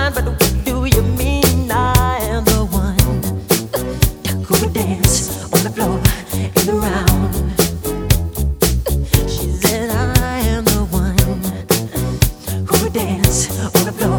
mind, but what do you mean? I am the one who would dance on the floor in the round. She said I am the one who would dance on the floor.